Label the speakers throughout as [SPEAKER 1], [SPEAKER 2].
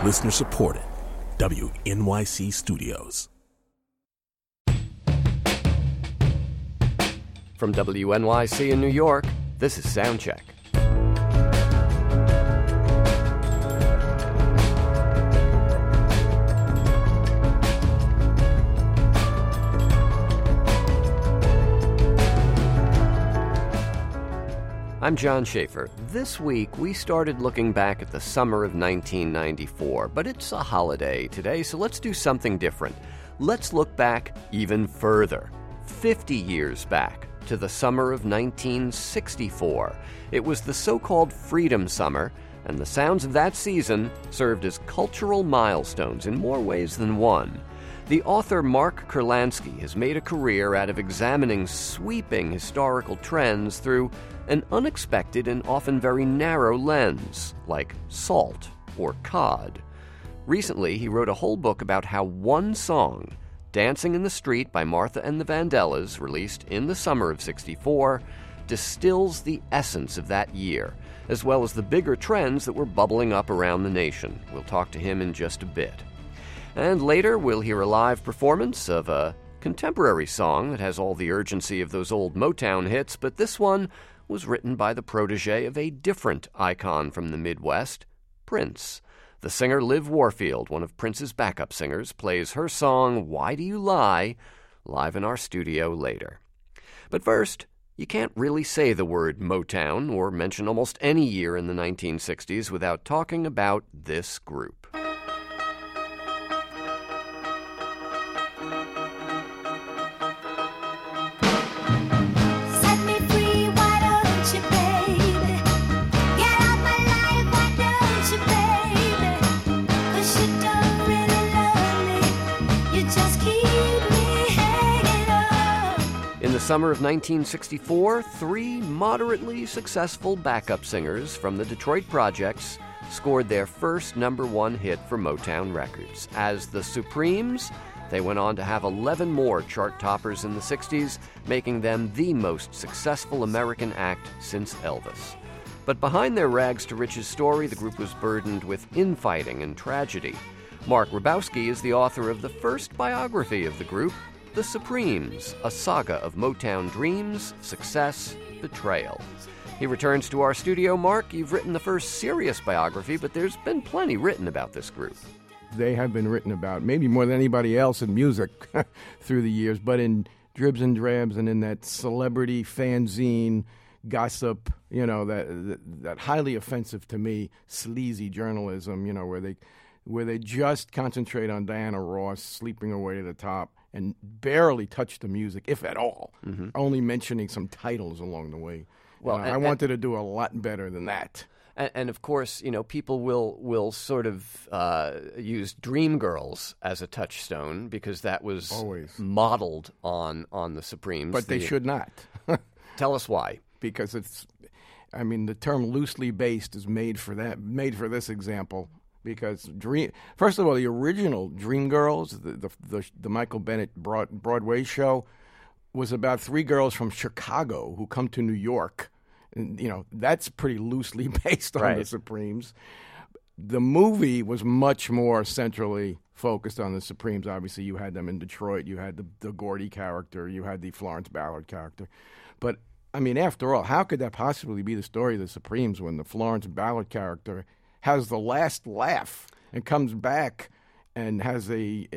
[SPEAKER 1] Listener supported. WNYC Studios.
[SPEAKER 2] From WNYC in New York, this is Soundcheck. I'm John Schaefer. This week, we started looking back at the summer of 1994, but it's a holiday today, so let's do something different. Let's look back even further, 50 years back, to the summer of 1964. It was the so-called Freedom Summer, and the sounds of that season served as cultural milestones in more ways than one. The author Mark Kurlansky has made a career out of examining sweeping historical trends through an unexpected and often very narrow lens, like salt or cod. Recently, he wrote a whole book about how one song, Dancing in the Street by Martha and the Vandellas, released in the summer of '64, distills the essence of that year, as well as the bigger trends that were bubbling up around the nation. We'll talk to him in just a bit. And later, we'll hear a live performance of a contemporary song that has all the urgency of those old Motown hits, but this one was written by the protege of a different icon from the Midwest, Prince. The singer Liv Warfield, one of Prince's backup singers, plays her song, Why Do You Lie, live in our studio later. But first, you can't really say the word Motown or mention almost any year in the 1960s without talking about this group. In the summer of 1964, three moderately successful backup singers from the Detroit Projects scored their first #1 hit for Motown Records. As the Supremes, they went on to have 11 more chart toppers in the 60s, making them the most successful American act since Elvis. But behind their rags to riches story, the group was burdened with infighting and tragedy. Mark Ribowski is the author of the first biography of the group, The Supremes, a saga of Motown dreams, success, betrayal. He returns to our studio. Mark, you've written the first serious biography, but there's been plenty written about this group.
[SPEAKER 3] They have been written about, maybe more than anybody else in music through the years, but in dribs and drabs and in that celebrity fanzine gossip, that highly offensive to me, sleazy journalism, where they just concentrate on Diana Ross sleeping her way to the top and barely touch the music, if at all, only mentioning some titles along the way. Well, I wanted to do a lot better than that.
[SPEAKER 2] And of course, people will sort of use Dreamgirls as a touchstone because that was
[SPEAKER 3] always
[SPEAKER 2] modeled on the Supremes.
[SPEAKER 3] But they should not.
[SPEAKER 2] Tell us why.
[SPEAKER 3] Because the term loosely based is made for this example. Because first of all, the original Dreamgirls, the Michael Bennett Broadway show, was about three girls from Chicago who come to New York. And, that's pretty loosely based on the Supremes. The movie was much more centrally focused on the Supremes. Obviously, you had them in Detroit. You had the Gordy character. You had the Florence Ballard character. But, after all, how could that possibly be the story of the Supremes when the Florence Ballard character has the last laugh and comes back and has a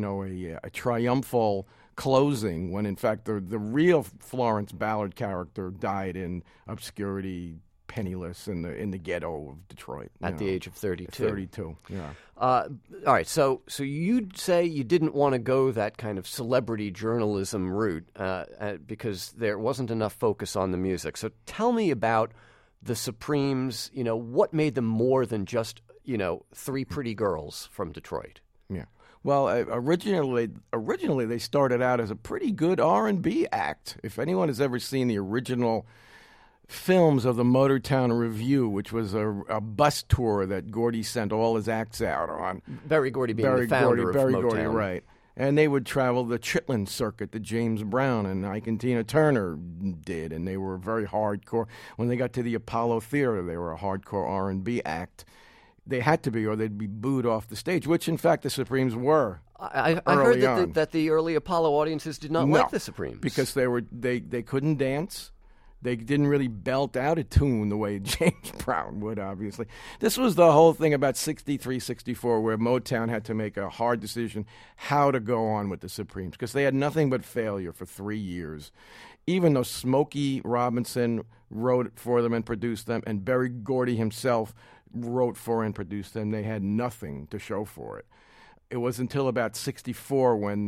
[SPEAKER 3] triumphal closing when in fact the real Florence Ballard character died in obscurity, penniless in the ghetto of Detroit
[SPEAKER 2] at the age of 32.
[SPEAKER 3] 32, yeah.
[SPEAKER 2] All right, so you'd say you didn't want to go that kind of celebrity journalism route because there wasn't enough focus on the music. So tell me about the Supremes, what made them more than just, three pretty girls from Detroit?
[SPEAKER 3] Yeah. Well, originally they started out as a pretty good R&B act. If anyone has ever seen the original films of the Motortown Review, which was a bus tour that Gordy sent all his acts out on.
[SPEAKER 2] Berry Gordy being the founder of Motown.
[SPEAKER 3] Gordy, right. And they would travel the Chitlin circuit that James Brown and Ike and Tina Turner did, and they were very hardcore. When they got to the Apollo Theater, they were a hardcore R&B act. They had to be, or they'd be booed off the stage, which, in fact, the Supremes were.
[SPEAKER 2] I heard that the early Apollo audiences did not like the Supremes.
[SPEAKER 3] Because they couldn't dance. They didn't really belt out a tune the way James Brown would, obviously. This was the whole thing about 63, 64, where Motown had to make a hard decision how to go on with the Supremes, because they had nothing but failure for 3 years. Even though Smokey Robinson wrote for them and produced them, and Berry Gordy himself wrote for and produced them, they had nothing to show for it. It was until about 64 when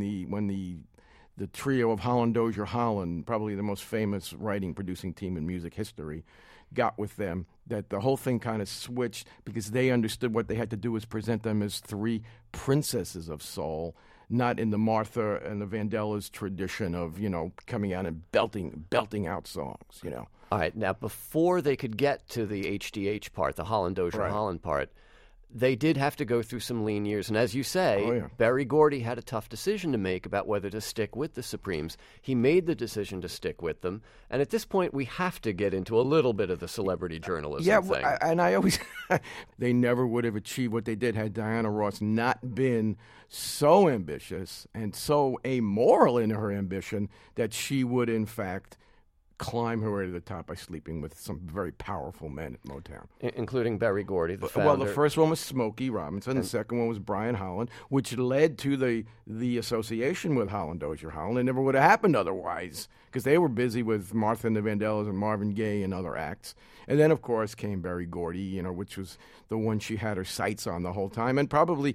[SPEAKER 3] the trio of Holland Dozier Holland, probably the most famous writing-producing team in music history, got with them, that the whole thing kind of switched, because they understood what they had to do was present them as three princesses of soul, not in the Martha and the Vandellas tradition of, coming out and belting out songs,
[SPEAKER 2] All right, now before they could get to the HDH part, the Holland Dozier Holland part, they did have to go through some lean years. And as you say, Berry Gordy had a tough decision to make about whether to stick with the Supremes. He made the decision to stick with them. And at this point, we have to get into a little bit of the celebrity journalism thing.
[SPEAKER 3] And I always... they never would have achieved what they did had Diana Ross not been so ambitious and so amoral in her ambition that she would, in fact, climb her way to the top by sleeping with some very powerful men at Motown.
[SPEAKER 2] Including Berry Gordy, the founder.
[SPEAKER 3] Well, the first one was Smokey Robinson. The second one was Brian Holland, which led to the association with Holland Dozier Holland. It never would have happened otherwise, because they were busy with Martha and the Vandellas and Marvin Gaye and other acts. And then, of course, came Berry Gordy, which was the one she had her sights on the whole time, and probably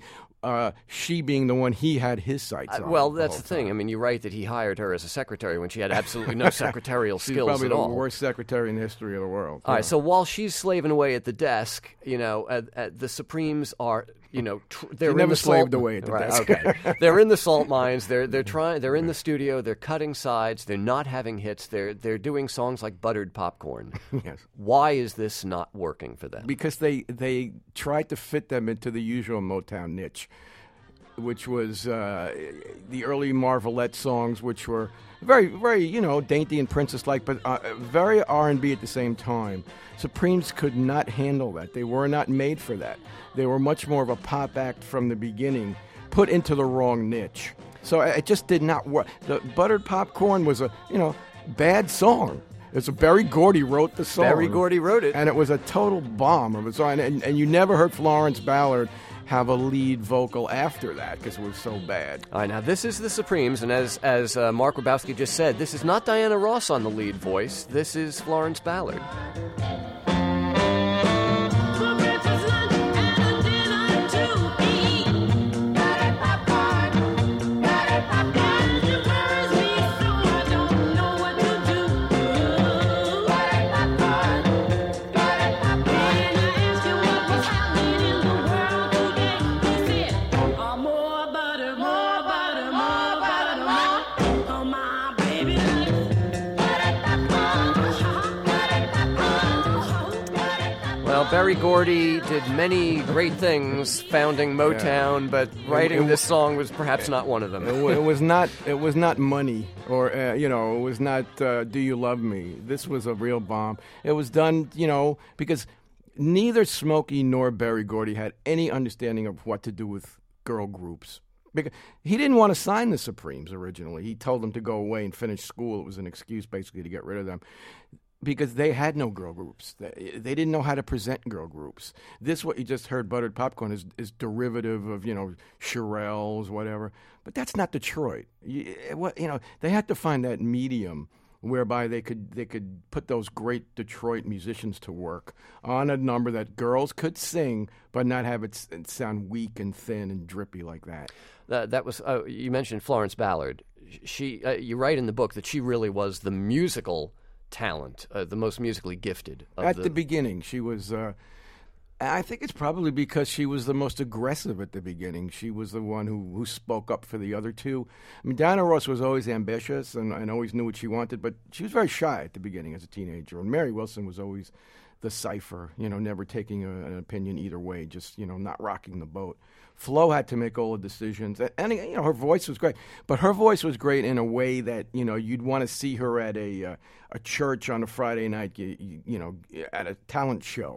[SPEAKER 3] she being the one he had his sights on.
[SPEAKER 2] Well, that's the thing. I mean, you're right that he hired her as a secretary when she had absolutely no secretarial skills at all.
[SPEAKER 3] She's probably the worst secretary in the history of the world.
[SPEAKER 2] All right, so while she's slaving away at the desk, the Supremes are, they're
[SPEAKER 3] never
[SPEAKER 2] in the
[SPEAKER 3] slaved away at the desk.
[SPEAKER 2] Okay. They're in the salt mines. They're in the studio. They're cutting sides. They're not having hits. They're doing songs like Buttered Popcorn.
[SPEAKER 3] Yes.
[SPEAKER 2] Why is this not working for them?
[SPEAKER 3] Because they tried to fit them into the usual Motown niche, which was the early Marvelette songs, which were very, very, dainty and princess-like, but very R&B at the same time. Supremes could not handle that. They were not made for that. They were much more of a pop act from the beginning, put into the wrong niche. So it just did not work. The Buttered Popcorn was a, bad song. It's Berry Gordy wrote the song.
[SPEAKER 2] Berry Gordy wrote it.
[SPEAKER 3] And it was a total bomb of a song. And you never heard Florence Ballard have a lead vocal after that because it was so bad.
[SPEAKER 2] All right, now this is the Supremes, and as Mark Grabowski just said, this is not Diana Ross on the lead voice. This is Florence Ballard. Berry Gordy did many great things founding Motown, but writing this song was perhaps not one of them.
[SPEAKER 3] It was not Money, or it was not Do You Love Me. This was a real bomb. It was done, because neither Smokey nor Berry Gordy had any understanding of what to do with girl groups. Because he didn't want to sign the Supremes originally. He told them to go away and finish school. It was an excuse basically to get rid of them. Because they had no girl groups. They didn't know how to present girl groups. This, what you just heard, Buttered Popcorn, is derivative of, Shirelles, whatever. But that's not Detroit. They had to find that medium whereby they could put those great Detroit musicians to work on a number that girls could sing, but not have it sound weak and thin and drippy like that.
[SPEAKER 2] That was you mentioned Florence Ballard. You write in the book that she really was the musical talent, the most musically gifted.
[SPEAKER 3] At the beginning, she was, I think it's probably because she was the most aggressive at the beginning. She was the one who spoke up for the other two. I mean, Diana Ross was always ambitious and always knew what she wanted, but she was very shy at the beginning as a teenager. And Mary Wilson was always the cipher, never taking an opinion either way, just, not rocking the boat. Flo had to make all the decisions, and her voice was great. But her voice was great in a way that you'd want to see her at a church on a Friday night, at a talent show,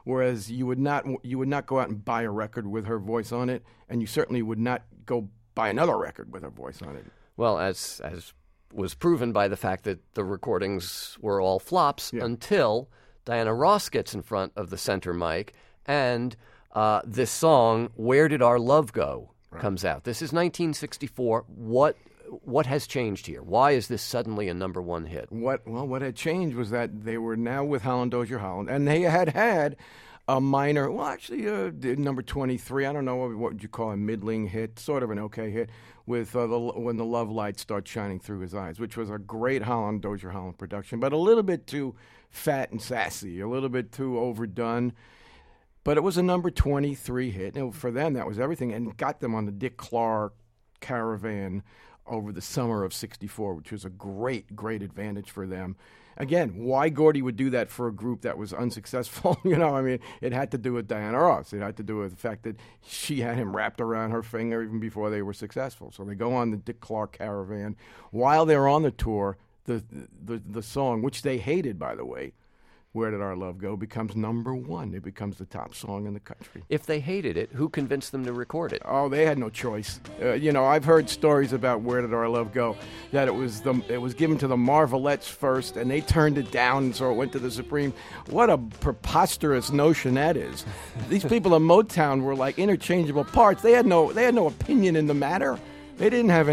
[SPEAKER 3] whereas you would not go out and buy a record with her voice on it, and you certainly would not go buy another record with her voice on it.
[SPEAKER 2] Well, as was proven by the fact that the recordings were all flops until Diana Ross gets in front of the center mic and this song, Where Did Our Love Go, comes out. This is 1964. What has changed here? Why is this suddenly a number one hit?
[SPEAKER 3] What had changed was that they were now with Holland Dozier Holland, and they had a minor, number 23, I don't know, what would you call a middling hit, sort of an okay hit, with When the Love Light Starts Shining Through His Eyes, which was a great Holland Dozier Holland production, but a little bit too fat and sassy, a little bit too overdone. But it was a number 23 hit, and for them that was everything, and got them on the Dick Clark Caravan over the summer of '64, which was a great, great advantage for them. Again, why Gordy would do that for a group that was unsuccessful, it had to do with Diana Ross. It had to do with the fact that she had him wrapped around her finger even before they were successful. So they go on the Dick Clark Caravan. While they're on the tour, the song, which they hated, by the way, Where Did Our Love Go, becomes number one. It becomes the top song in the country.
[SPEAKER 2] If they hated it, who convinced them to record it?
[SPEAKER 3] Oh, they had no choice. I've heard stories about Where Did Our Love Go, that it was given to the Marvelettes first, and they turned it down, and so it went to the Supremes. What a preposterous notion that is. These people in Motown were like interchangeable parts. They had no opinion in the matter. They didn't have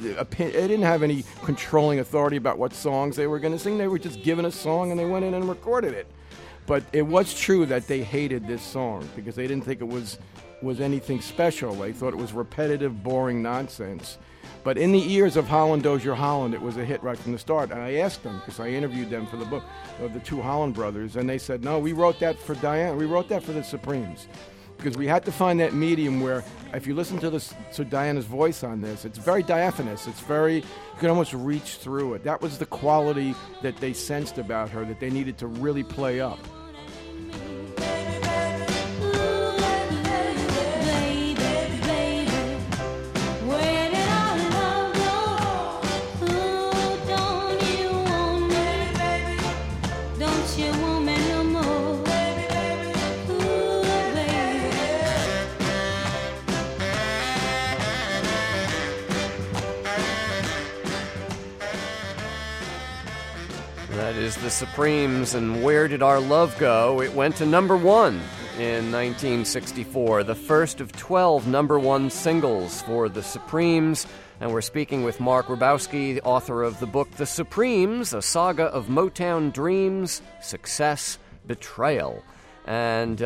[SPEAKER 3] any controlling authority about what songs they were going to sing. They were just given a song and they went in and recorded it. But it was true that they hated this song because they didn't think it was anything special. They thought it was repetitive, boring nonsense. But in the ears of Holland Dozier Holland, it was a hit right from the start. And I asked them, because I interviewed them for the book of the two Holland brothers, and they said, no, we wrote that for Diana. We wrote that for the Supremes. Because we had to find that medium where, if you listen to Diana's voice on this, it's very diaphanous. You can almost reach through it. That was the quality that they sensed about her that they needed to really play up.
[SPEAKER 2] That is the Supremes, and Where Did Our Love Go? It went to number one in 1964, the first of 12 number one singles for the Supremes. And we're speaking with Mark Ribowski, the author of the book The Supremes, a saga of Motown dreams, success, betrayal. And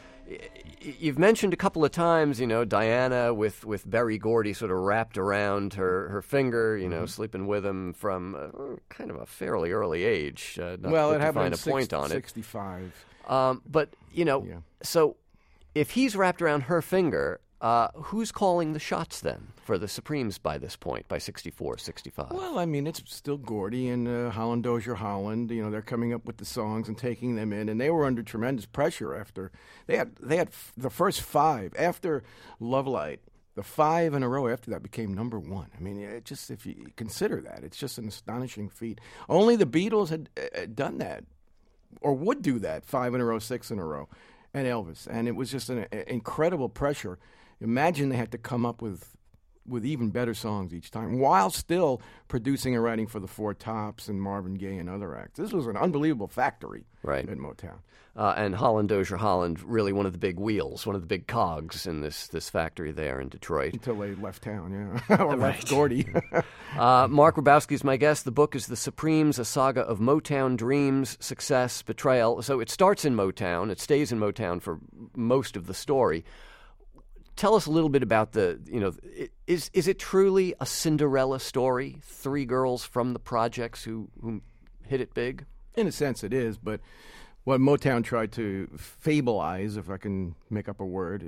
[SPEAKER 2] you've mentioned a couple of times, Diana with Berry Gordy sort of wrapped around her finger, sleeping with him from kind of a fairly early age.
[SPEAKER 3] It happened
[SPEAKER 2] to find a point on
[SPEAKER 3] 65.
[SPEAKER 2] But, so if he's wrapped around her finger, who's calling the shots then for the Supremes by this point, by 64, 65?
[SPEAKER 3] Well, it's still Gordy and Holland Dozier Holland. They're coming up with the songs and taking them in, and they were under tremendous pressure after they had the first five after Love Light. The 5 in a row after that became number one. If you consider that, it's just an astonishing feat. Only the Beatles had done that, or would do that, 5 in a row, 6 in a row, and Elvis. And it was just an incredible pressure. Imagine they had to come up with even better songs each time, while still producing and writing for the Four Tops and Marvin Gaye and other acts. This was an unbelievable factory at Motown.
[SPEAKER 2] And Holland Dozier Holland, really one of the big wheels, one of the big cogs in this factory there in Detroit.
[SPEAKER 3] Until they left town, or left Gordy.
[SPEAKER 2] Mark Ribowski is my guest. The book is The Supremes, a saga of Motown dreams, success, betrayal. So it starts in Motown. It stays in Motown for most of the story. Tell us a little bit about is it truly a Cinderella story? 3 girls from the projects who hit it big?
[SPEAKER 3] In a sense it is, but what Motown tried to fableize, if I can make up a word,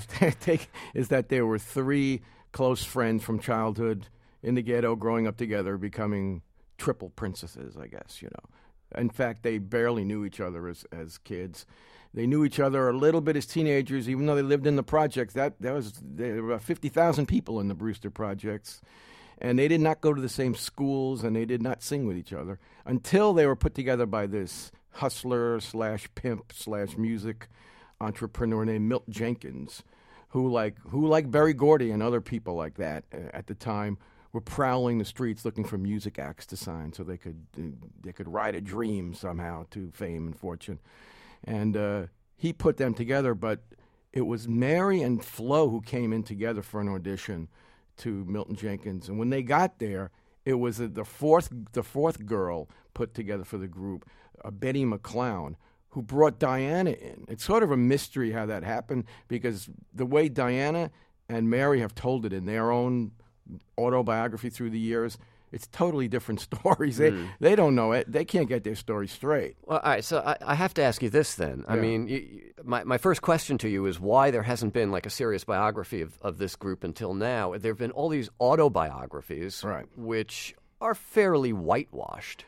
[SPEAKER 3] is that there were 3 close friends from childhood in the ghetto growing up together, becoming triple princesses, I guess, In fact, they barely knew each other as kids. They knew each other a little bit as teenagers, even though they lived in the projects. There were about 50,000 people in the Brewster projects, and they did not go to the same schools, and they did not sing with each other until they were put together by this hustler / pimp / music entrepreneur named Milt Jenkins, who like Berry Gordy and other people like that at the time were prowling the streets looking for music acts to sign so they could ride a dream somehow to fame and fortune. And he put them together, but it was Mary and Flo who came in together for an audition to Milton Jenkins. And when they got there, it was the fourth girl put together for the group, Betty McClown, who brought Diana in. It's sort of a mystery how that happened, because the way Diana and Mary have told it in their own autobiography through the years, it's totally different stories. They don't know it. They can't get their story straight.
[SPEAKER 2] Well, all right, so I have to ask you this then. I mean, my first question to you is why there hasn't been like a serious biography of this group until now. There have been all these autobiographies,
[SPEAKER 3] right, which
[SPEAKER 2] are fairly whitewashed.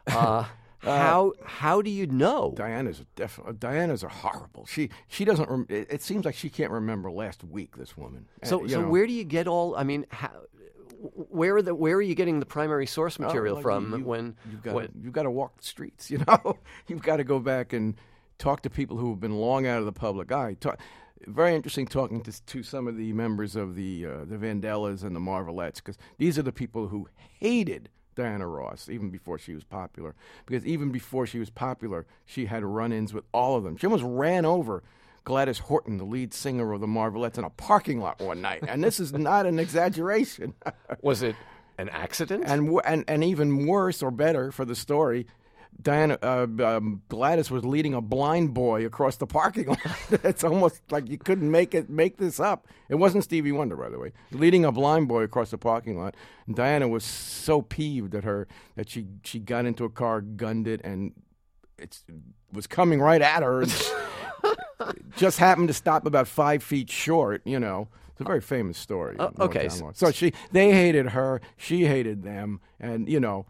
[SPEAKER 2] How do you know?
[SPEAKER 3] Diana's a horrible. She doesn't. It seems like she can't remember last week. This woman.
[SPEAKER 2] So where do you get all? I mean, where are you getting the primary source material from?
[SPEAKER 3] You've got to walk the streets. You know, you've got to go back and talk to people who have been long out of the public eye. Very interesting talking to some of the members of the Vandellas and the Marvelettes, because these are the people who hated Diana Ross even before she was popular. Because even before she was popular, she had run-ins with all of them. She almost ran over Gladys Horton, the lead singer of the Marvelettes, in a parking lot one night. And this is not an exaggeration.
[SPEAKER 2] Was it an accident?
[SPEAKER 3] And even worse or better for the story, Gladys was leading a blind boy across the parking lot. It's almost like you couldn't make this up. It wasn't Stevie Wonder, by the way. Leading a blind boy across the parking lot. And Diana was so peeved at her that she got into a car, gunned it, and it was coming right at her. Just happened to stop about 5 feet short, you know. It's a very famous story.
[SPEAKER 2] Okay.
[SPEAKER 3] So they hated her, she hated them, and, you know,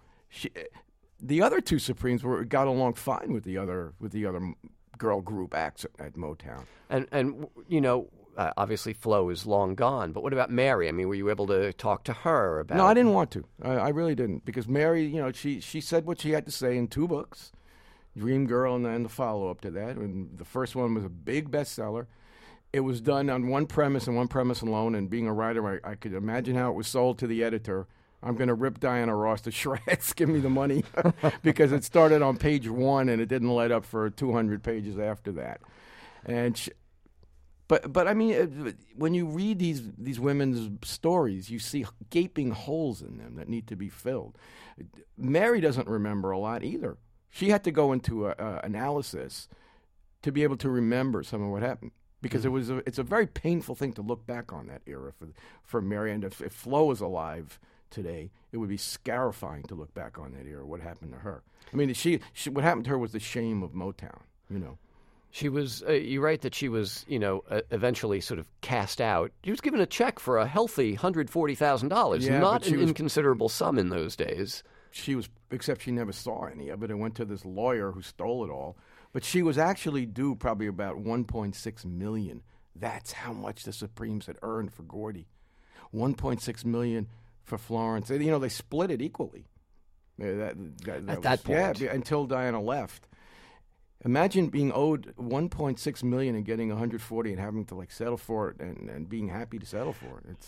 [SPEAKER 3] the other two Supremes got along fine with the other girl group acts at Motown. And
[SPEAKER 2] you know, obviously Flo is long gone, but what about Mary? I mean, were you able to talk to her about?
[SPEAKER 3] No, I didn't want to. I really didn't, because Mary, you know, she said what she had to say in 2 books, Dream Girl and then the follow-up to that. And the first one was a big bestseller. It was done on one premise and one premise alone, and being a writer, I could imagine how it was sold to the editor. I'm going to rip Diana Ross to shreds. Give me the money. Because it started on page 1 and it didn't let up for 200 pages after that. And but I mean, when you read these women's stories, you see gaping holes in them that need to be filled. Mary doesn't remember a lot either. She had to go into analysis to be able to remember some of what happened. Because it's a very painful thing to look back on that era for Mary. And if Flo was alive today, it would be scarifying to look back on that era. What happened to her? I mean, she what happened to her was the shame of Motown. You know,
[SPEAKER 2] she was. You write that she was, you know, eventually sort of cast out. She was given a check for a healthy $140,000, not an inconsiderable sum in those days.
[SPEAKER 3] She was, except she never saw any of it. It went to this lawyer who stole it all. But she was actually due probably about $1.6 million. That's how much the Supremes had earned for Gordy. $1.6 million for Florence. You know, they split it equally.
[SPEAKER 2] At that point.
[SPEAKER 3] Yeah, until Diana left. Imagine being owed $1.6 million and getting $140 and having to like settle for it and being happy to settle for it.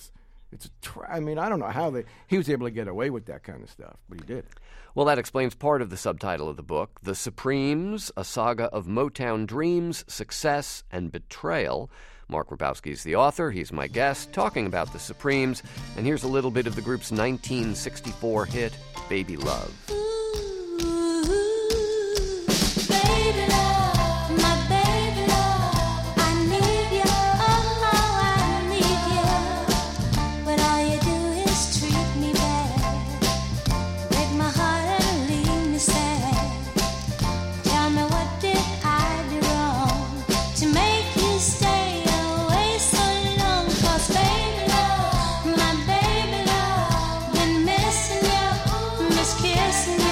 [SPEAKER 3] I mean, I don't know how he was able to get away with that kind of stuff, but he did.
[SPEAKER 2] Well, that explains part of the subtitle of the book, The Supremes, a saga of Motown dreams, success, and betrayal. Mark Ribowski is the author. He's my guest, talking about the Supremes. And here's a little bit of the group's 1964 hit, Baby Love.
[SPEAKER 4] Kissing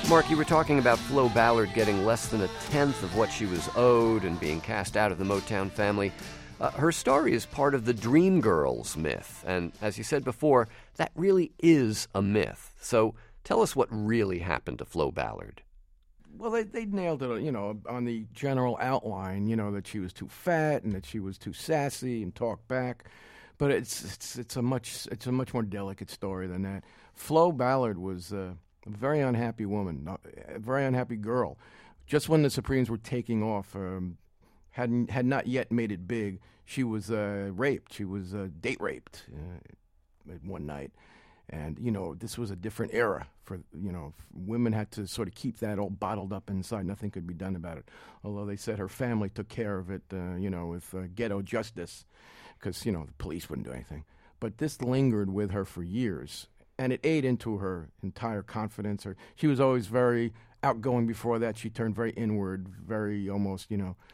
[SPEAKER 2] Mark, you were talking about Flo Ballard getting less than a tenth of what she was owed and being cast out of the Motown family. Her story is part of the Dreamgirls myth, and as you said before, that really is a myth. So tell us what really happened to Flo Ballard.
[SPEAKER 3] Well, they nailed it, on the general outline, that she was too fat and that she was too sassy and talked back. But it's a much more delicate story than that. Flo Ballard was a very unhappy woman, a very unhappy girl. Just when the Supremes were taking off, had not yet made it big, she was raped. She was date raped one night. And, this was a different era for, women had to sort of keep that all bottled up inside. Nothing could be done about it. Although they said her family took care of it, with ghetto justice, because, the police wouldn't do anything. But this lingered with her for years, and it ate into her entire confidence. She was always very outgoing before that. She turned very inward, very almost,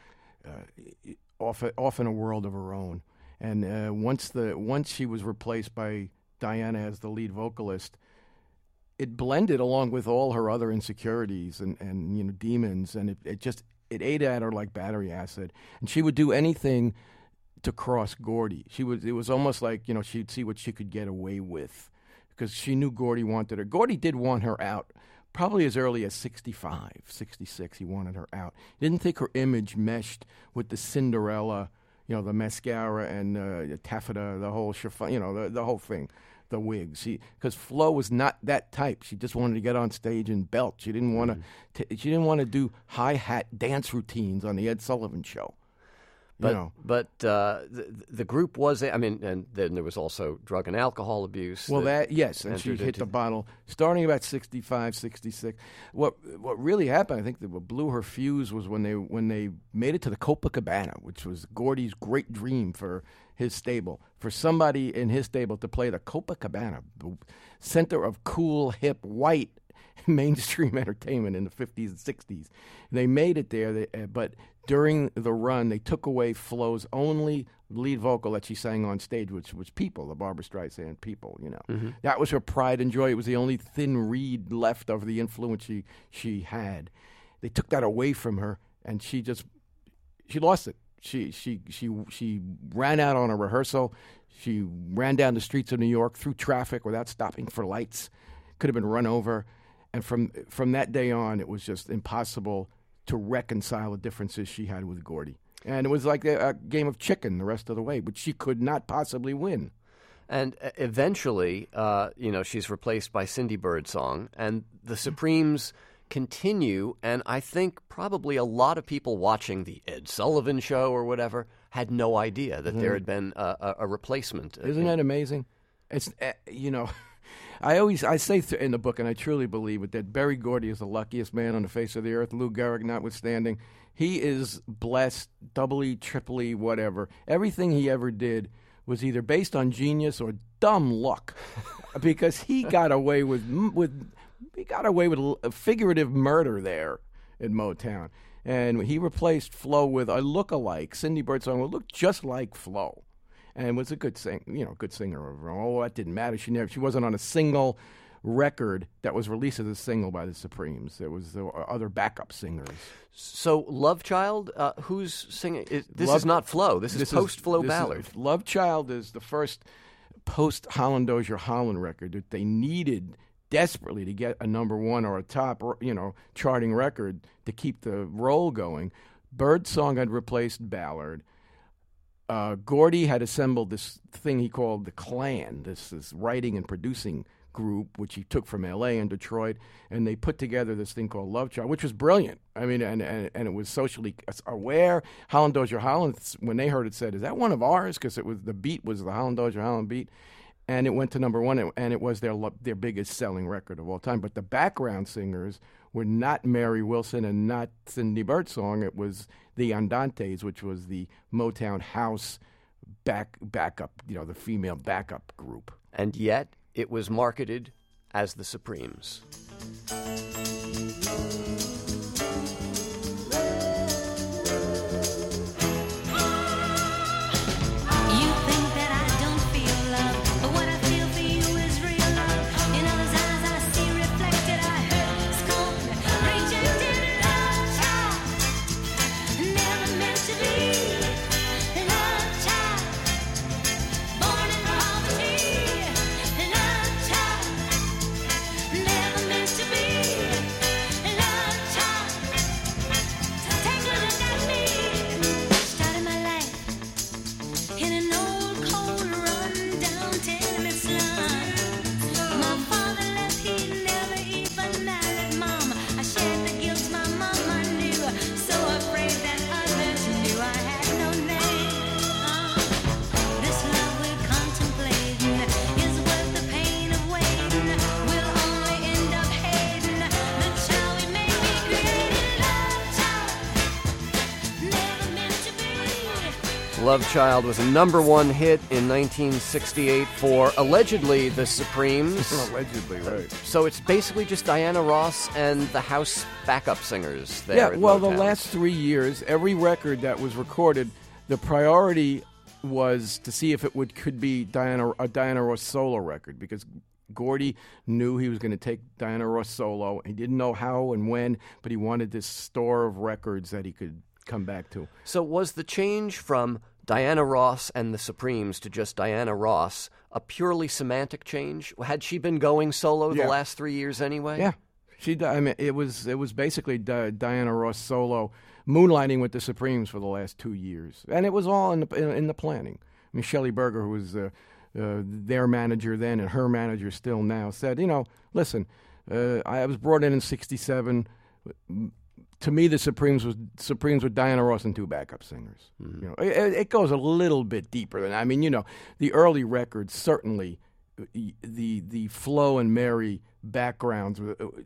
[SPEAKER 3] off in a world of her own. And once she was replaced by Diana as the lead vocalist, it blended along with all her other insecurities and demons, and it ate at her like battery acid. And she would do anything to cross Gordy. It was almost like, she'd see what she could get away with, because she knew Gordy wanted her. Gordy did want her out. Probably as early as 65, 66, he wanted her out. He didn't think her image meshed with the Cinderella, the mascara and taffeta, the whole chiffon, the whole thing, the wigs. Because Flo was not that type. She just wanted to get on stage and belt. She didn't want to. She didn't want to do hi-hat dance routines on the Ed Sullivan Show.
[SPEAKER 2] But the group was, and then there was also drug and alcohol abuse.
[SPEAKER 3] Well, and she hit the bottle starting about 65, 66. What really happened, I think, that what blew her fuse was when they made it to the Copacabana, which was Gordy's great dream for his stable, for somebody in his stable to play the Copacabana, the center of cool, hip, white mainstream entertainment in the 50s and 60s. They made it there, but during the run, they took away Flo's only lead vocal that she sang on stage, which was People, the Barbra Streisand People,
[SPEAKER 2] Mm-hmm.
[SPEAKER 3] That was her pride and joy. It was the only thin reed left of the influence she had. They took that away from her, and she lost it. She ran out on a rehearsal. She ran down the streets of New York through traffic without stopping for lights. Could have been run over. And from that day on, it was just impossible to reconcile the differences she had with Gordy. And it was like a game of chicken the rest of the way, which she could not possibly win.
[SPEAKER 2] And eventually, she's replaced by Cindy Birdsong, and the Supremes continue, and I think probably a lot of people watching the Ed Sullivan Show or whatever had no idea that there had been a replacement.
[SPEAKER 3] Isn't that amazing? It's, I say in the book, and I truly believe it, that Berry Gordy is the luckiest man on the face of the earth, Lou Gehrig notwithstanding. He is blessed, doubly, triply, whatever. Everything he ever did was either based on genius or dumb luck, because he got away with a figurative murder there in Motown, and he replaced Flo with a look-alike. Cindy Birdsong would look just like Flo. And was a good singer overall. Oh, that didn't matter. She wasn't on a single record that was released as a single by the Supremes. There was other backup singers.
[SPEAKER 2] So Love Child, who's singing? This is not Flo. This is post-Flo Ballard.
[SPEAKER 3] Love Child is the first post-Holland Dozier Holland record that they needed desperately to get a number one or a top, charting record to keep the roll going. Birdsong had replaced Ballard. Gordy had assembled this thing he called the Clan, this writing and producing group, which he took from L.A. and Detroit, and they put together this thing called Love Child, which was brilliant. I mean, and it was socially aware. Holland Dozier Holland, when they heard it, said, "Is that one of ours?" Because the beat was the Holland Dozier Holland beat, and it went to number one, and it was their biggest selling record of all time. But the background singers were not Mary Wilson and not Cindy Birdsong. It was the Andantes, which was the Motown house backup, the female backup group.
[SPEAKER 2] And yet it was marketed as the Supremes. Love Child was a #1 hit in 1968 for, allegedly, the Supremes.
[SPEAKER 3] Allegedly, right.
[SPEAKER 2] So it's basically just Diana Ross and the house backup singers there.
[SPEAKER 3] Yeah,
[SPEAKER 2] at
[SPEAKER 3] well, the
[SPEAKER 2] Motown.
[SPEAKER 3] last 3 years, every record that was recorded, the priority was to see if it could be a Diana Ross solo record, because Gordy knew he was going to take Diana Ross solo. He didn't know how and when, but he wanted this store of records that he could come back to.
[SPEAKER 2] So was the change from Diana Ross and the Supremes to just Diana Ross a purely semantic change? Had she been going solo the last 3 years anyway?
[SPEAKER 3] Yeah. I mean, it was basically Diana Ross solo, moonlighting with the Supremes for the last 2 years. And it was all in the planning. I mean, Shelley Berger, who was their manager then and her manager still now, said, listen, I was brought in 67. To me, the Supremes with Diana Ross and 2 backup singers. Mm-hmm. It goes a little bit deeper than that. I mean, the early records, certainly the Flo and Mary backgrounds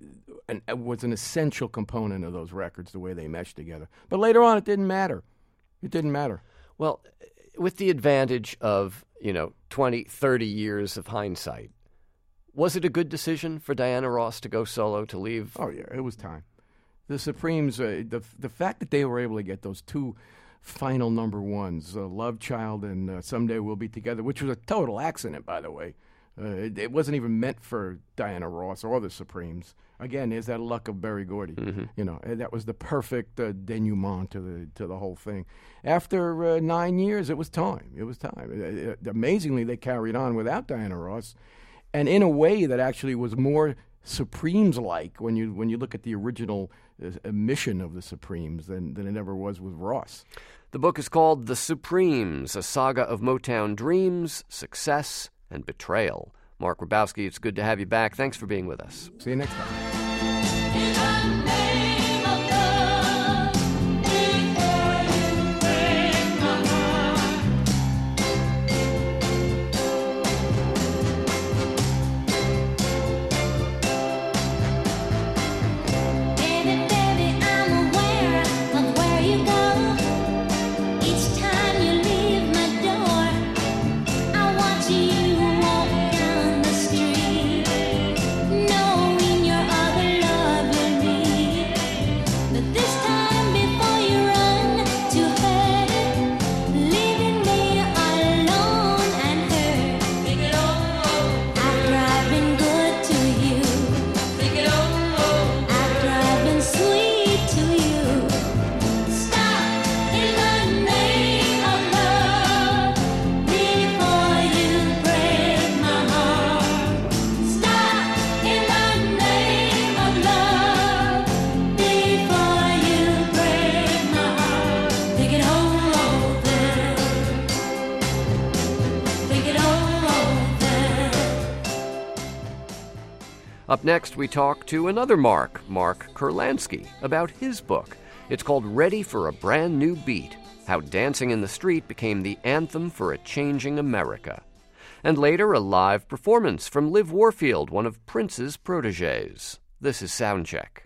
[SPEAKER 3] was an essential component of those records, the way they meshed together. But later on, it didn't matter. It didn't matter.
[SPEAKER 2] Well, with the advantage of 20, 30 years of hindsight, was it a good decision for Diana Ross to go solo, to leave?
[SPEAKER 3] Oh, yeah, it was time. The Supremes, the fact that they were able to get those 2 final #1s, Love Child and Someday We'll Be Together, which was a total accident, by the way. It wasn't even meant for Diana Ross or the Supremes. Again, there's that luck of Berry Gordy. Mm-hmm. That was the perfect denouement to the whole thing. After 9 years, it was time. It was time. Amazingly, they carried on without Diana Ross, and in a way that actually was more Supremes-like when you look at the original mission of the Supremes than it ever was with Ross.
[SPEAKER 2] The book is called The Supremes, a saga of Motown dreams, success, and betrayal. Mark Grabowski, it's good to have you back. Thanks for being with us.
[SPEAKER 3] See you next time.
[SPEAKER 2] Up next, we talk to another Mark Kurlansky, about his book. It's called Ready for a Brand New Beat, How Dancing in the Street Became the Anthem for a Changing America. And later, a live performance from Liv Warfield, one of Prince's protégés. This is Soundcheck.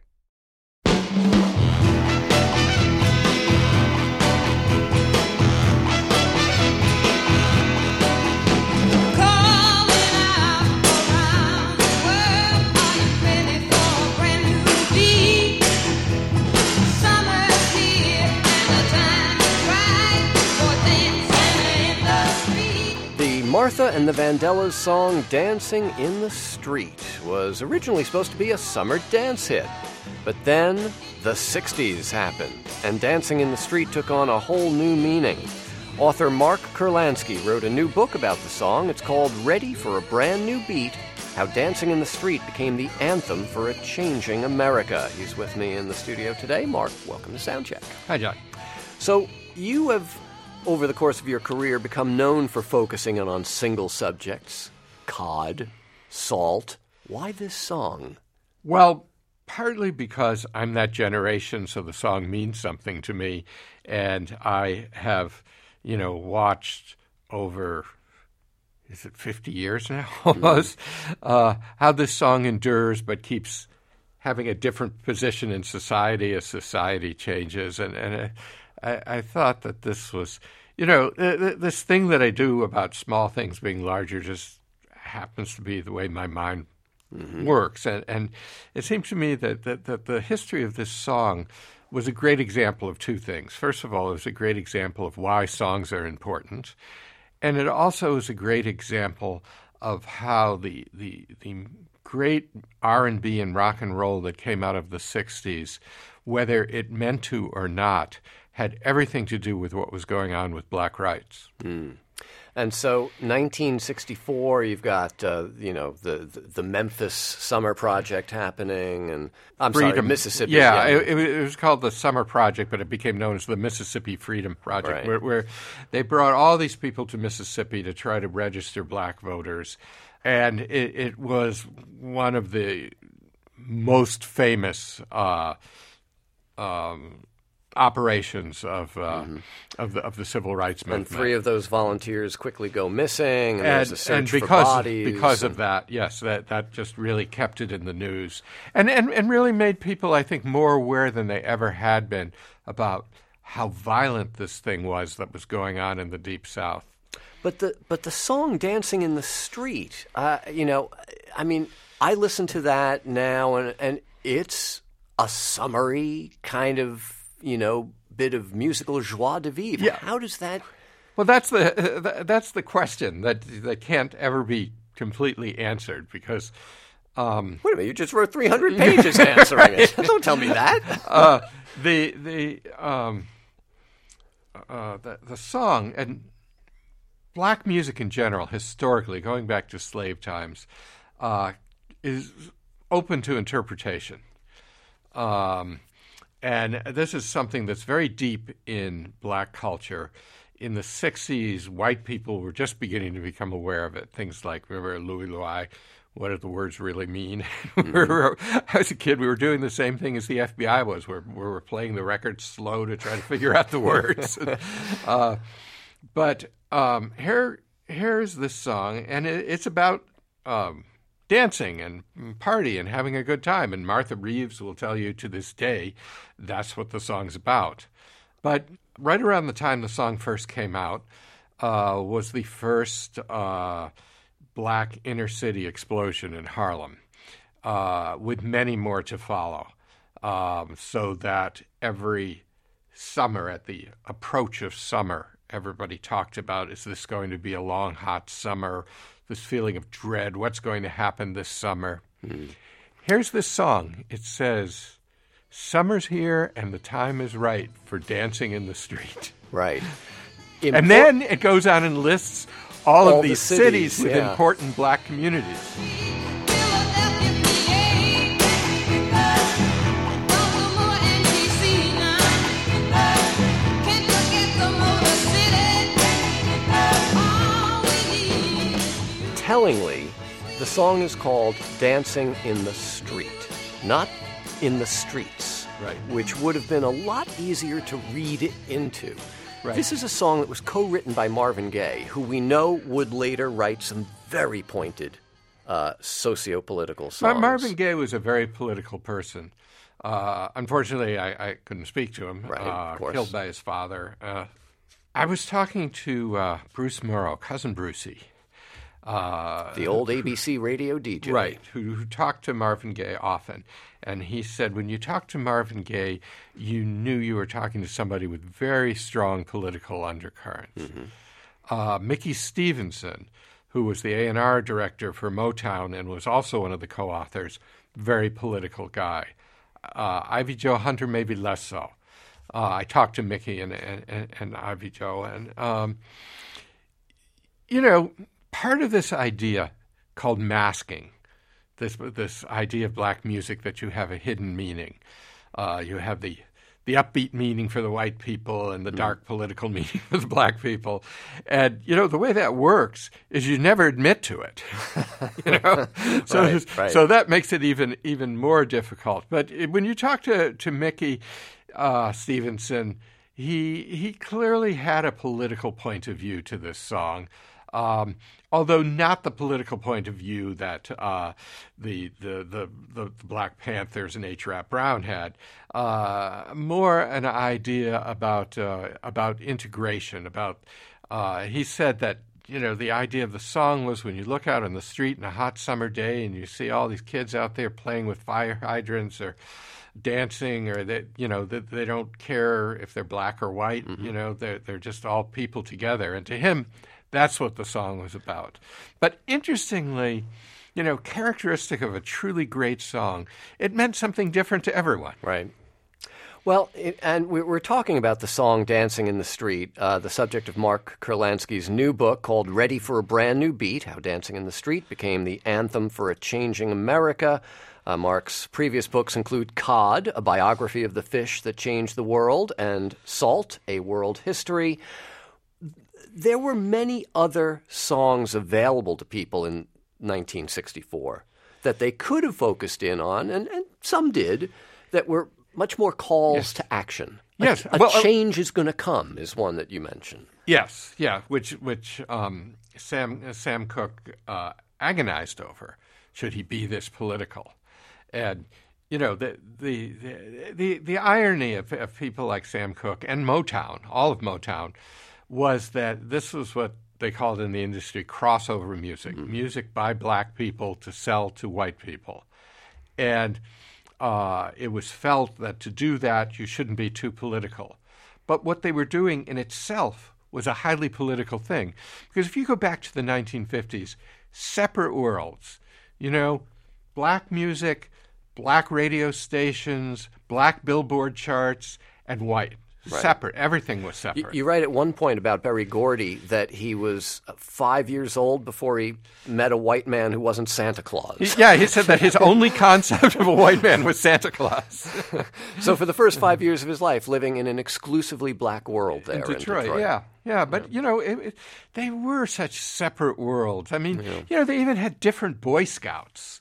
[SPEAKER 2] Martha and the Vandellas' song Dancing in the Street was originally supposed to be a summer dance hit. But then the 60s happened, and Dancing in the Street took on a whole new meaning. Author Mark Kurlansky wrote a new book about the song. It's called Ready for a Brand New Beat, How Dancing in the Street Became the Anthem for a Changing America. He's with me in the studio today. Mark, welcome to Soundcheck.
[SPEAKER 4] Hi, John.
[SPEAKER 2] So you have, over the course of your career, become known for focusing on single subjects. Cod, salt. Why this song?
[SPEAKER 4] Well, partly because I'm that generation, so the song means something to me. And I have, watched over, is it 50 years now almost, how this song endures but keeps having a different position in society as society changes. And I thought that this was, this thing that I do about small things being larger just happens to be the way my mind works. And it seemed to me that the history of this song was a great example of two things. First of all, it was a great example of why songs are important. And it also is a great example of how the great R&B and rock and roll that came out of the 60s, whether it meant to or not, had everything to do with what was going on with black rights.
[SPEAKER 2] And so 1964, you've got, the Memphis Summer Project happening, and Mississippi.
[SPEAKER 4] Yeah, it was called the Summer Project, but it became known as the Mississippi Freedom Project,
[SPEAKER 2] right.
[SPEAKER 4] where they brought all these people to Mississippi to try to register black voters. And it was one of the most famous operations of the civil rights movement.
[SPEAKER 2] And 3 of those volunteers quickly go missing, and there's a search for bodies.
[SPEAKER 4] Because of that, yes, that just really kept it in the news, and really made people, I think, more aware than they ever had been about how violent this thing was that was going on in the Deep South.
[SPEAKER 2] But the song "Dancing in the Street," I listen to that now, and it's a summery kind of, bit of musical joie de vivre.
[SPEAKER 4] Yeah.
[SPEAKER 2] How does that?
[SPEAKER 4] Well, that's the question that can't ever be completely answered, because.
[SPEAKER 2] Wait a minute! You just wrote 300 pages answering it. Don't tell me that.
[SPEAKER 4] The song and black music in general, historically, going back to slave times, is open to interpretation. And this is something that's very deep in black culture. In the 60s, white people were just beginning to become aware of it. Things like, remember, Louie Louie, what do the words really mean? As a kid, we were doing the same thing as the FBI was, where we were playing the record slow to try to figure out the words. But here's this song, and it's about dancing and party and having a good time. And Martha Reeves will tell you to this day that's what the song's about. But right around the time the song first came out was the first black inner-city explosion in Harlem, with many more to follow, so that every summer, at the approach of summer, everybody talked about, is this going to be a long, hot summer? This feeling of dread, what's going to happen this summer? Here's this song. It says, "Summer's here and the time is right for dancing in the street."
[SPEAKER 2] Right.
[SPEAKER 4] And then it goes on and lists all of these cities with important black communities.
[SPEAKER 2] Tellingly, the song is called "Dancing in the Street," not "in the Streets,"
[SPEAKER 4] right?
[SPEAKER 2] Which would have been a lot easier to read into.
[SPEAKER 4] Right.
[SPEAKER 2] This is a song that was co-written by Marvin Gaye, who we know would later write some very pointed socio-political songs.
[SPEAKER 4] Marvin Gaye was a very political person. Unfortunately, I couldn't speak to him.
[SPEAKER 2] Right, of course.
[SPEAKER 4] Killed by his father. I was talking to Bruce Morrow, Cousin Brucey.
[SPEAKER 2] The old ABC radio DJ.
[SPEAKER 4] Right, who talked to Marvin Gaye often. And he said when you talked to Marvin Gaye, you knew you were talking to somebody with very strong political undercurrents. Mickey Stevenson, who was the A&R director for Motown and was also one of the co-authors, very political guy. Ivy Joe Hunter, maybe less so. I talked to Mickey and Ivy Joe. And, part of this idea called masking, this idea of black music that you have a hidden meaning. You have the upbeat meaning for the white people and the dark political meaning for the black people. And, the way that works is you never admit to it. So,
[SPEAKER 2] right.
[SPEAKER 4] So that makes it even more difficult. But when you talk to Mickey Stevenson, he clearly had a political point of view to this song. Although not the political point of view that the Black Panthers and H. Rap Brown had, more an idea about integration. He said that the idea of the song was when you look out on the street in a hot summer day and you see all these kids out there playing with fire hydrants or dancing, or that they don't care if they're black or white. They're just all people together, and to him, that's what the song was about. But interestingly, characteristic of a truly great song, it meant something different to everyone.
[SPEAKER 2] Right. Well, and we're talking about the song Dancing in the Street, the subject of Mark Kurlansky's new book called Ready for a Brand New Beat, How Dancing in the Street Became the Anthem for a Changing America. Mark's previous books include Cod, a biography of the fish that changed the world, and Salt, a world history. There were many other songs available to people in 1964 that they could have focused in on, and some did, that were much more calls to action.
[SPEAKER 4] Yes.
[SPEAKER 2] A change is going to come is one that you mentioned.
[SPEAKER 4] Yes, yeah, which Sam Cooke agonized over. Should he be this political? And the irony of people like Sam Cooke and Motown, all of Motown, was that this was what they called in the industry crossover music, music by black people to sell to white people. And it was felt that to do that, you shouldn't be too political. But what they were doing in itself was a highly political thing. Because if you go back to the 1950s, separate worlds, black music, black radio stations, black Billboard charts, and white. Right. Separate. Everything was separate.
[SPEAKER 2] You write at one point about Berry Gordy that he was 5 years old before he met a white man who wasn't Santa Claus.
[SPEAKER 4] He said that his only concept of a white man was Santa Claus.
[SPEAKER 2] So for the first 5 years of his life, living in an exclusively black world there in Detroit.
[SPEAKER 4] Yeah, but, they were such separate worlds. I mean, they even had different Boy Scouts.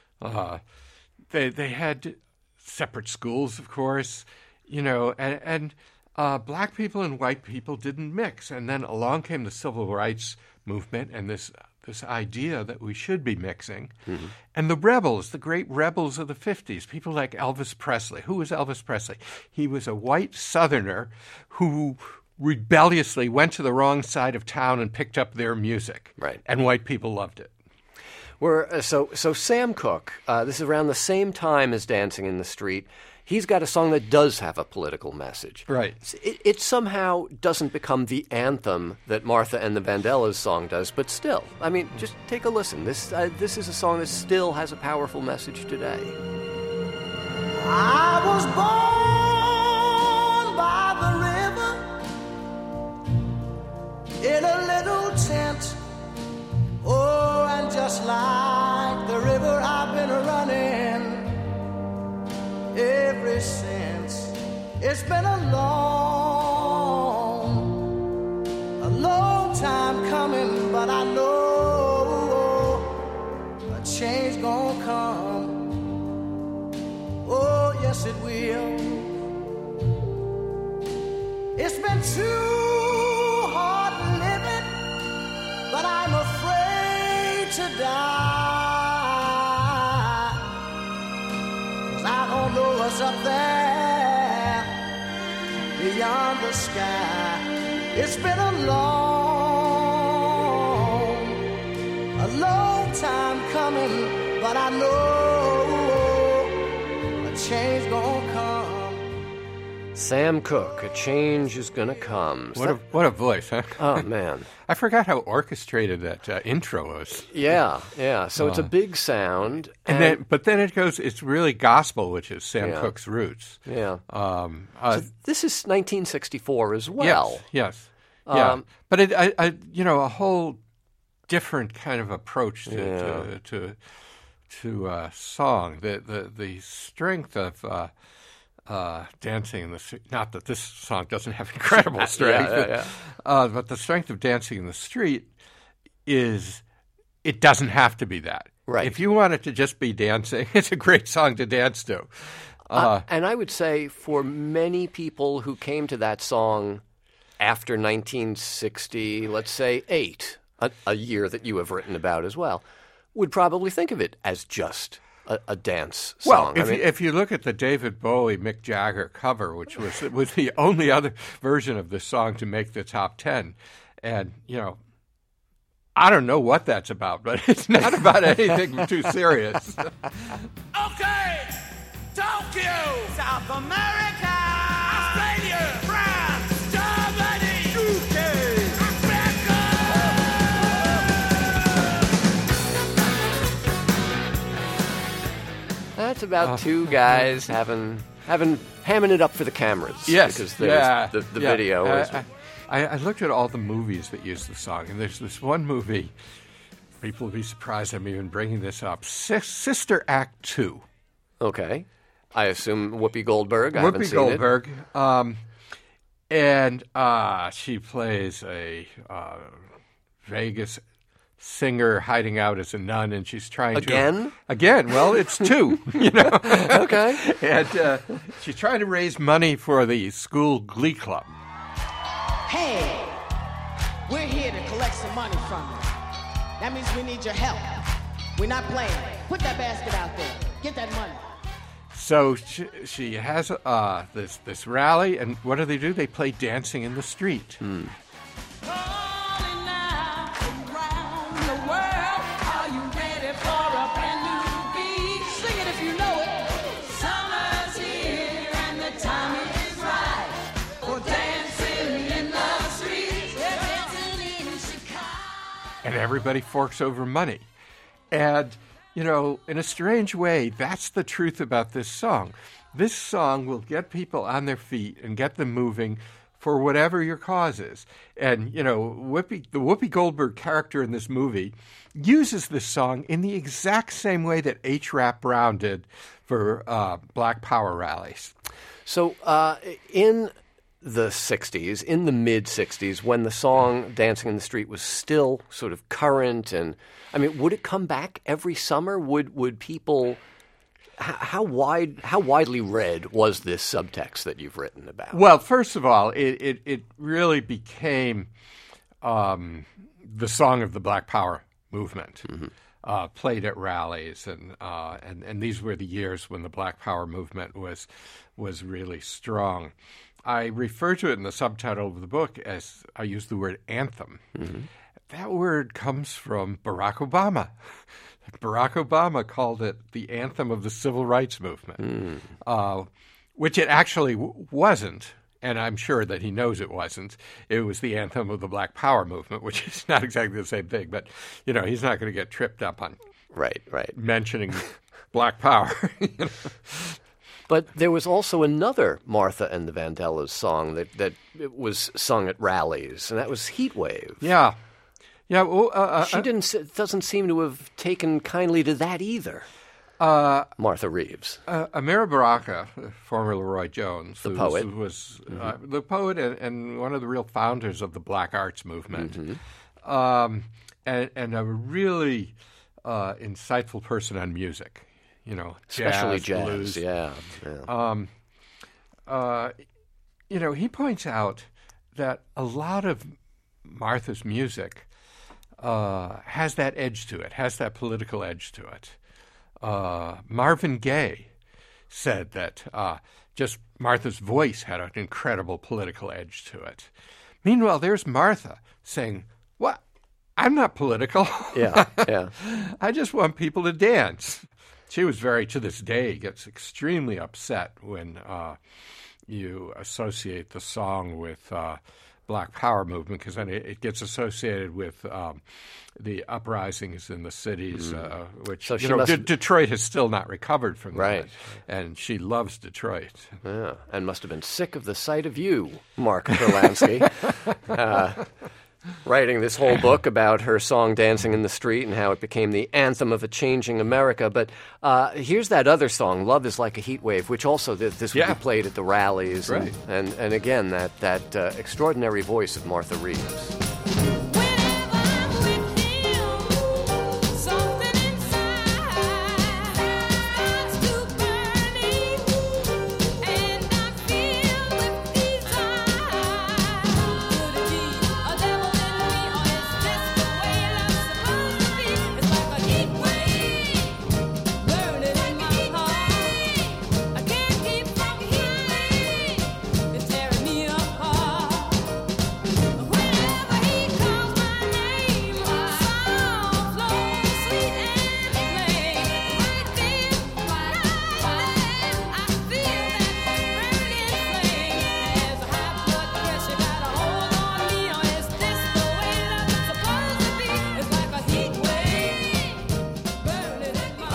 [SPEAKER 4] They had separate schools, of course, and black people and white people didn't mix. And then along came the civil rights movement and this idea that we should be mixing. Mm-hmm. And the rebels, the great rebels of the 50s, people like Elvis Presley. Who was Elvis Presley? He was a white Southerner who rebelliously went to the wrong side of town and picked up their music.
[SPEAKER 2] Right.
[SPEAKER 4] And white people loved it.
[SPEAKER 2] So Sam Cooke, this is around the same time as Dancing in the Street. He's got a song that does have a political message.
[SPEAKER 4] Right.
[SPEAKER 2] It somehow doesn't become the anthem that Martha and the Vandellas song does, but still, I mean, just take a listen. This is a song that still has a powerful message today.
[SPEAKER 5] I was born by the river in a little tent. Oh, and just like the river, I've been running ever since. It's been a long time coming, but I know a change gonna come. Oh, yes it will. It's been too hard living, but I'm afraid to die. 'Cause I don't know what's up there beyond the sky. It's been a long time coming, but I know a change gonna come.
[SPEAKER 2] Sam Cooke, a change is gonna come.
[SPEAKER 4] What a voice, huh?
[SPEAKER 2] Oh, man.
[SPEAKER 4] I forgot how orchestrated that intro was.
[SPEAKER 2] Yeah. So it's a big sound.
[SPEAKER 4] But then it goes, it's really gospel, which is Sam Cooke's roots.
[SPEAKER 2] Yeah. So this is 1964 as well.
[SPEAKER 4] Yes. Yeah. But a whole different kind of approach to song. The strength of Dancing in the Street. Not that this song doesn't have incredible strength, but the strength of Dancing in the Street is it doesn't have to be that.
[SPEAKER 2] Right.
[SPEAKER 4] If you want it to just be dancing, it's a great song to dance to.
[SPEAKER 2] And I would say for many people who came to that song after 1960, let's say 8, a year that you have written about as well, would probably think of it as just a dance song.
[SPEAKER 4] Well, if you look at the David Bowie Mick Jagger cover, which was the only other version of the song to make the top 10, and I don't know what that's about, but it's not about anything too serious.
[SPEAKER 5] Okay, Tokyo, South America, Australia, France, Germany, UK, Africa.
[SPEAKER 2] That's about two guys hamming it up for the cameras.
[SPEAKER 4] Yes,
[SPEAKER 2] because there's the video.
[SPEAKER 4] I looked at all the movies that use the song, and there's this one movie. People will be surprised I'm even bringing this up. Sister Act 2.
[SPEAKER 2] Okay. I assume Whoopi Goldberg. I haven't seen
[SPEAKER 4] Goldberg. And she plays a Vegas singer hiding out as a nun, and she's trying
[SPEAKER 2] Again?
[SPEAKER 4] Again, well, it's 2,
[SPEAKER 2] Okay.
[SPEAKER 4] And she's trying to raise money for the school glee club.
[SPEAKER 6] Hey, we're here to collect some money from you. That means we need your help. We're not playing. Put that basket out there. Get that money.
[SPEAKER 4] So she has this rally, and what do? They play Dancing in the Street. And everybody forks over money. And, in a strange way, that's the truth about this song. This song will get people on their feet and get them moving for whatever your cause is. And, the Whoopi Goldberg character in this movie uses this song in the exact same way that H. Rap Brown did for Black Power rallies.
[SPEAKER 2] So in the 60s, in the mid-60s, when the song Dancing in the Street was still sort of current, and would it come back every summer? Would people... How widely read was this subtext that you've written about?
[SPEAKER 4] Well, first of all, it really became the song of the Black Power movement, played at rallies, and these were the years when the Black Power movement was really strong. I refer to it in the subtitle of the book as, I use the word anthem. Mm-hmm. That word comes from Barack Obama. Barack Obama called it the anthem of the civil rights movement, which it actually wasn't, and I'm sure that he knows it wasn't. It was the anthem of the Black Power movement, which is not exactly the same thing, but, he's not going to get tripped up on
[SPEAKER 2] right
[SPEAKER 4] mentioning Black Power.
[SPEAKER 2] But there was also another Martha and the Vandellas song that was sung at rallies, and that was Heat Wave.
[SPEAKER 4] Yeah. Yeah, well,
[SPEAKER 2] she doesn't seem to have taken kindly to that either. Martha Reeves,
[SPEAKER 4] Amira Baraka, former Leroy Jones,
[SPEAKER 2] the poet,
[SPEAKER 4] was the poet and one of the real founders of the Black Arts movement, and a really insightful person on music.
[SPEAKER 2] Especially jazz,
[SPEAKER 4] blues.
[SPEAKER 2] Yeah.
[SPEAKER 4] He points out that a lot of Martha's music has that edge to it, has that political edge to it. Marvin Gaye said that just Martha's voice had an incredible political edge to it. Meanwhile, there's Martha saying, "What? I'm not political.
[SPEAKER 2] Yeah.
[SPEAKER 4] I just want people to dance." She was to this day, gets extremely upset when you associate the song with Black Power movement, because then it gets associated with the uprisings in the cities, which
[SPEAKER 2] so
[SPEAKER 4] Detroit has still not recovered from
[SPEAKER 2] right.
[SPEAKER 4] that. And she loves Detroit.
[SPEAKER 2] Yeah, and must have been sick of the sight of you, Mark Kurlansky. Writing this whole book about her song Dancing in the Street and how it became the anthem of a changing America. But here's that other song, Love is Like a Heat Wave, which also this would be played at the rallies.
[SPEAKER 4] Right.
[SPEAKER 2] And again, that extraordinary voice of Martha Reeves.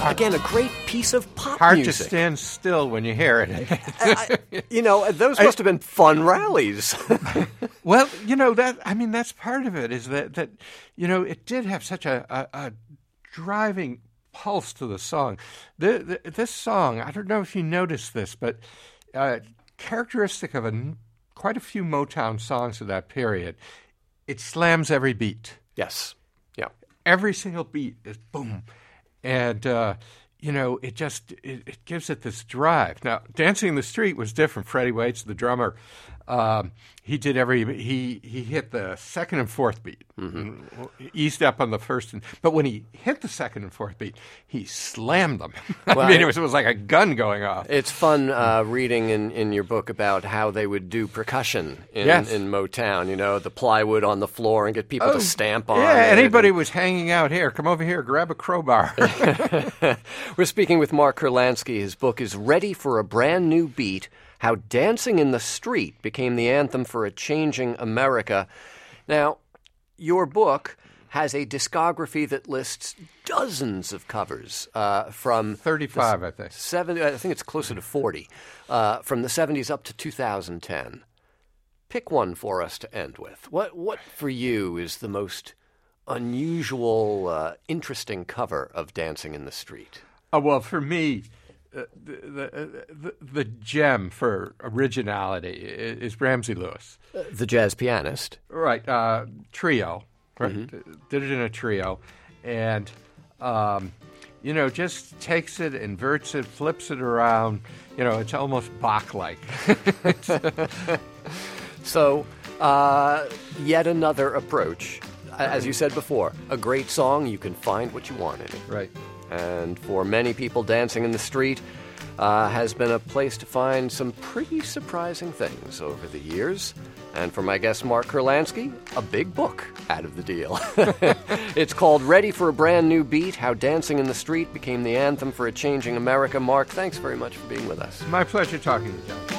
[SPEAKER 2] Again, a great piece of pop
[SPEAKER 4] Hard
[SPEAKER 2] music.
[SPEAKER 4] to stand still when you hear it.
[SPEAKER 2] Those must have been fun rallies.
[SPEAKER 4] Well, that's part of it, is that it did have such a driving pulse to the song. This song, I don't know if you noticed this, but characteristic of quite a few Motown songs of that period, it slams every beat.
[SPEAKER 2] Yes. Yeah.
[SPEAKER 4] Every single beat is boom. And, it gives it this drive. Now, Dancing in the Street was different. Freddie Waits, the drummer, he hit the second and fourth beat, eased up on the first, but when he hit the second and fofourth beat, he slammed them.
[SPEAKER 2] Well,
[SPEAKER 4] it was like a gun going off.
[SPEAKER 2] It's fun reading in your book about how they would do percussion in Motown. The plywood on the floor and get people to stamp on it.
[SPEAKER 4] Yeah, anybody was hanging out here. Come over here, grab a crowbar.
[SPEAKER 2] We're speaking with Mark Kurlansky. His book is Ready for a Brand New Beat: How Dancing in the Street Became the Anthem for a Changing America. Now, your book has a discography that lists dozens of covers from
[SPEAKER 4] 35, I think.
[SPEAKER 2] I think it's closer to 40, from the 70s up to 2010. Pick one for us to end with. What for you is the most unusual, interesting cover of Dancing in the Street?
[SPEAKER 4] Well, for me, the gem for originality is Ramsey Lewis.
[SPEAKER 2] The jazz pianist.
[SPEAKER 4] Right. Trio. Right. Mm-hmm. Did it in a trio. And, just takes it, inverts it, flips it around. It's almost Bach-like.
[SPEAKER 2] So, yet another approach. As you said before, a great song, you can find what you want in it.
[SPEAKER 4] Right.
[SPEAKER 2] And for many people, Dancing in the Street has been a place to find some pretty surprising things over the years. And for my guest, Mark Kurlansky, a big book out of the deal. It's called Ready for a Brand New Beat: How Dancing in the Street Became the Anthem for a Changing America. Mark, thanks very much for being with us.
[SPEAKER 4] My pleasure talking to you, John.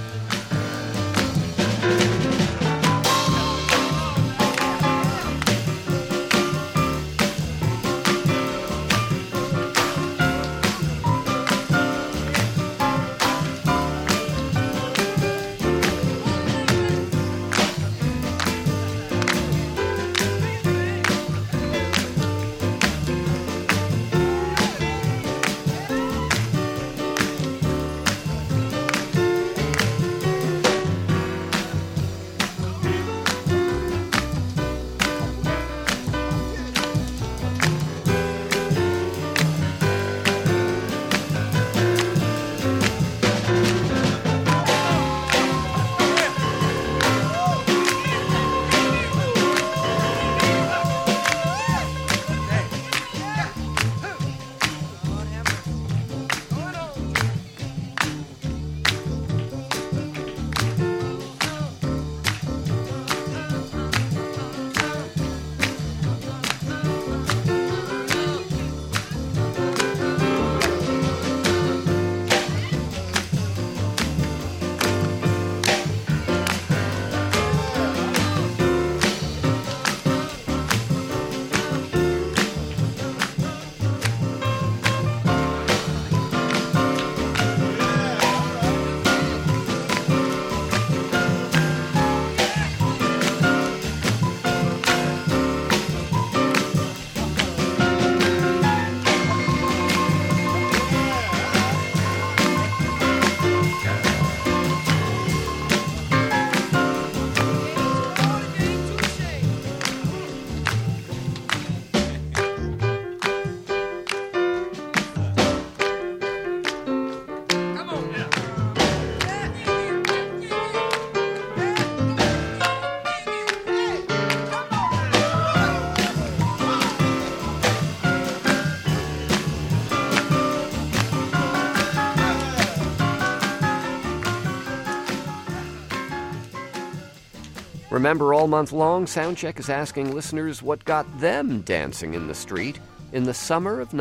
[SPEAKER 2] Remember, all month long, Soundcheck is asking listeners what got them dancing in the street in the summer of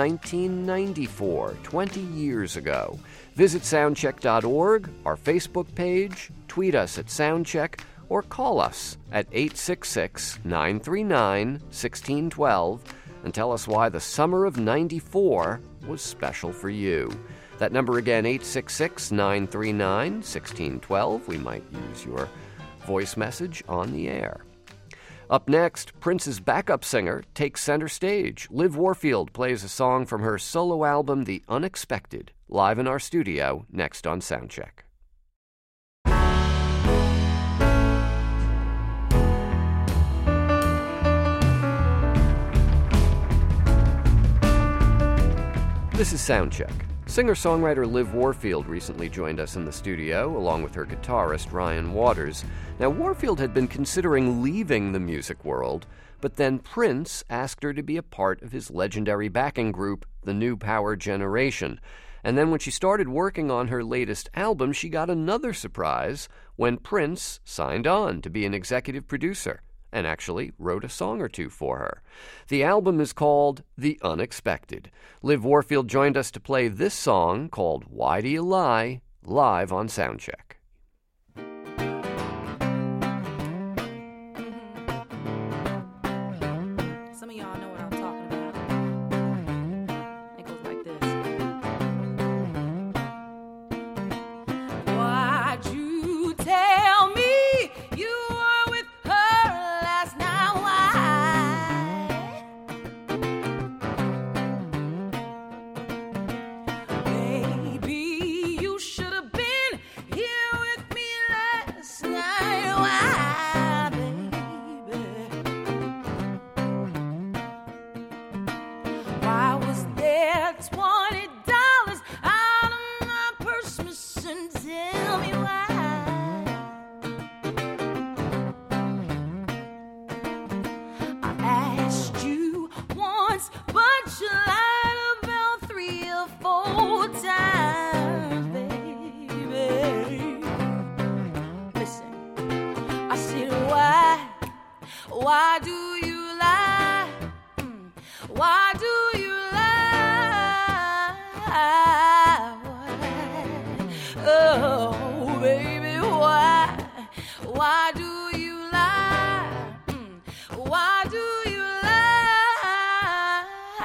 [SPEAKER 2] 1994, 20 years ago. Visit soundcheck.org, our Facebook page, tweet us at Soundcheck, or call us at 866-939-1612. and tell us why the summer of '94 was special for you. That number again, 866-939-1612. We might use your voice message on the air. Up next, Prince's backup singer takes center stage. Liv Warfield plays a song from her solo album, The Unexpected, live in our studio next on Soundcheck. This is Soundcheck. Singer-songwriter Liv Warfield recently joined us in the studio, along with her guitarist Ryan Waters. Now, Warfield had been considering leaving the music world, but then Prince asked her to be a part of his legendary backing group, the New Power Generation. And then when she started working on her latest album, she got another surprise when Prince signed on to be an executive producer and actually wrote a song or two for her. The album is called The Unexpected. Liv Warfield joined us to play this song called Why Do You Lie, live on Soundcheck.
[SPEAKER 7] Some of y'all know what I'm talking about. It goes like this. Why'd you tell me you were with her last night? Why? Baby, you should have been here with me last night. Why, baby? Why was there $20 out of my purse missing? Tell me why. I asked you once, but you lied about 3 or 4 times, baby. Listen, I said, why do you lie? Why do you lie? Oh, baby, why do you lie? Why do you lie?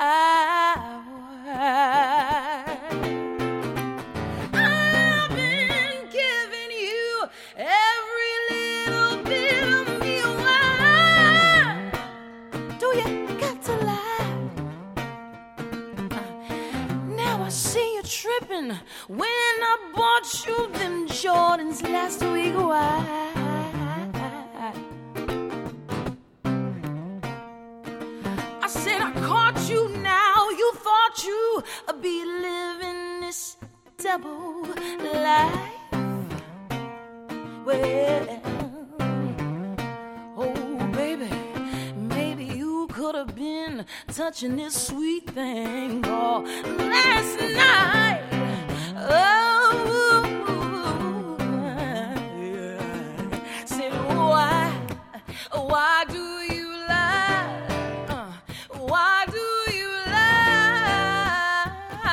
[SPEAKER 7] I've been giving you every little bit of me. Why do you got to lie? Now I see you tripping when I bought you them Jordans last week. Why? I said I caught you now. You thought you would be living this double life. Well, oh baby, maybe you could have been touching this sweet thing called last night. Oh, yeah. Said why do you lie? Why do you lie?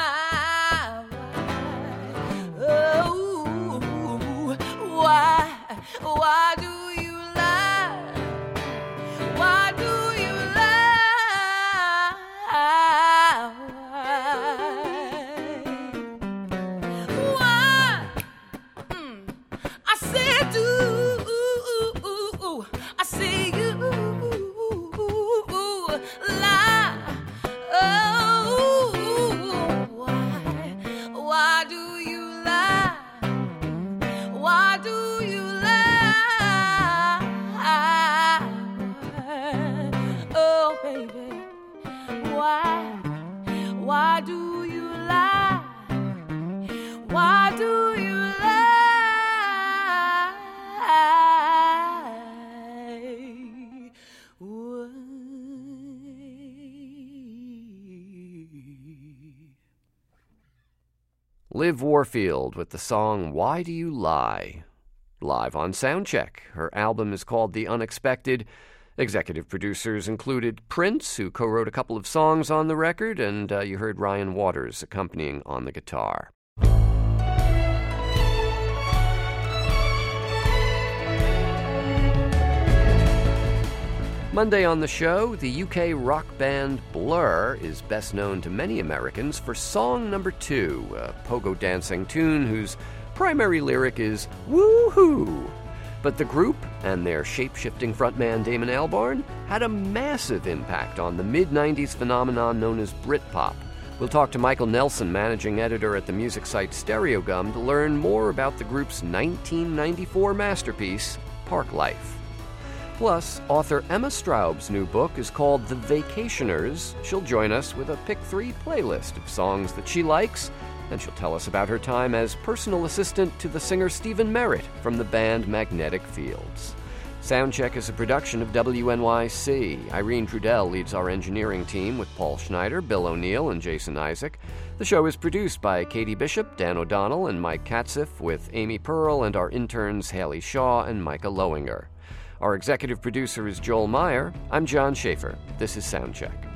[SPEAKER 7] Oh, why do you lie? Why do you lie? Why? I said do. I say you lie. Oh, why do you lie? Why do you lie? Oh, baby, why do you lie? Why do you lie?
[SPEAKER 2] Liv Warfield with the song Why Do You Lie? Live on Soundcheck. Her album is called The Unexpected. Executive producers included Prince, who co-wrote a couple of songs on the record, and you heard Ryan Waters accompanying on the guitar. Monday on the show, the UK rock band Blur is best known to many Americans for Song Number 2, a pogo dancing tune whose primary lyric is "woo-hoo." But the group and their shape-shifting frontman Damon Albarn had a massive impact on the mid-90s phenomenon known as Britpop. We'll talk to Michael Nelson, managing editor at the music site Stereogum, to learn more about the group's 1994 masterpiece, Park Life. Plus, author Emma Straub's new book is called The Vacationers. She'll join us with a Pick 3 playlist of songs that she likes, and she'll tell us about her time as personal assistant to the singer Stephen Merritt from the band Magnetic Fields. Soundcheck is a production of WNYC. Irene Trudell leads our engineering team with Paul Schneider, Bill O'Neill, and Jason Isaac. The show is produced by Katie Bishop, Dan O'Donnell, and Mike Katziff, with Amy Pearl and our interns Haley Shaw and Micah Lowinger. Our executive producer is Joel Meyer. I'm John Schaefer. This is Soundcheck.